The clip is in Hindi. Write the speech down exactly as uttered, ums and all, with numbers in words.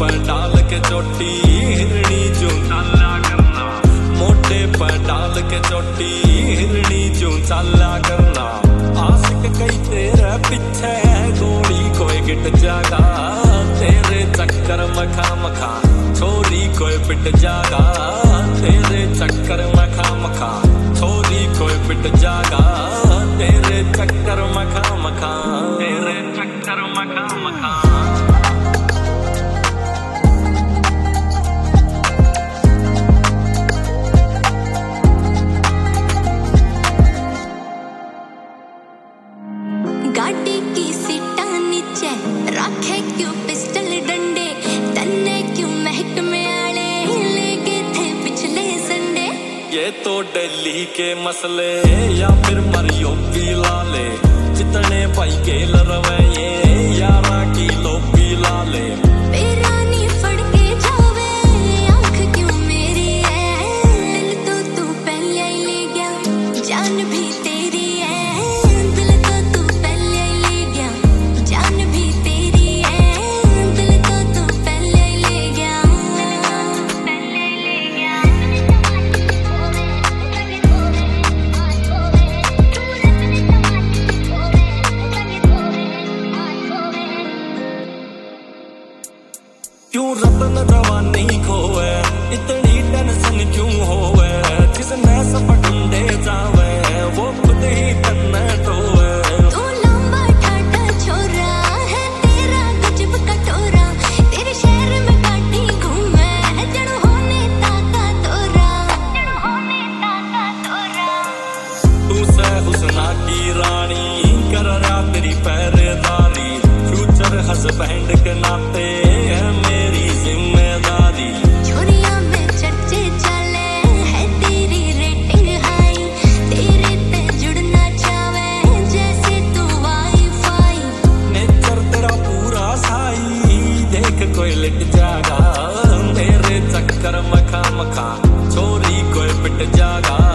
पर डाल के चोटी हिरणी चूं चाला करना, मोटे पर डाल के चोटी हिरणी चूं चाला करना। आशिक कई तेरे पीछे गोली कोई गिट जागा, तेरे चक्कर मखा मखा छोरी कोई पिट जागा, तेरे चक्कर मखा मखा छोरी कोई पिट जागा, तेरे चक्कर मखा मखा तेरे चक्कर मखा मखा। गाड़ी की सीटा नीचे रखे क्यों पिस्टल डंडे, तन्ने क्यों महकमे आले ले गए थे पिछले संडे। ये तो दिल्ली के मसले या फिर मरियो की लाले, जितने भाई गेल रवे ये यारा की लोपी लाले। बेरानी फड़ के जावे आँख क्यों मेरी है, दिल तो तू पहले ही ले गया जान भी तेरी है, दिल तो तू पहले ही ले गया जान भी तेरी है, दिल तो तू पहले ही ले गया पहले ही ले गया। क्यों रतन रवानी खोवे इतनी टेंशन क्यों होवे, जिसने सब ढूंढे जावे वो खुद ही तन्ने टोवे। तू लंबा ठाठा छोरा है तेरा गजब कटोरा, तेरे शहर में काटी घूमे जड़ होने ताका तोरा, जड़ होने ताका तोरा। तू से हुस्ना की रानी कर रहा तेरी पहरेदारी, फ्यूचर हस्बैंड के नाते है मेरी जिम्मेदारी। छोरिया में चर्चे चले है तेरी रेटिंग हाई, तेरे ते जुड़ना चाहे जैसे तू वाईफाई। नेचर तेरा पूरा साई देख कोई लिट जागा, तेरे चक्कर मखा मखा छोरी कोई पिट जागा,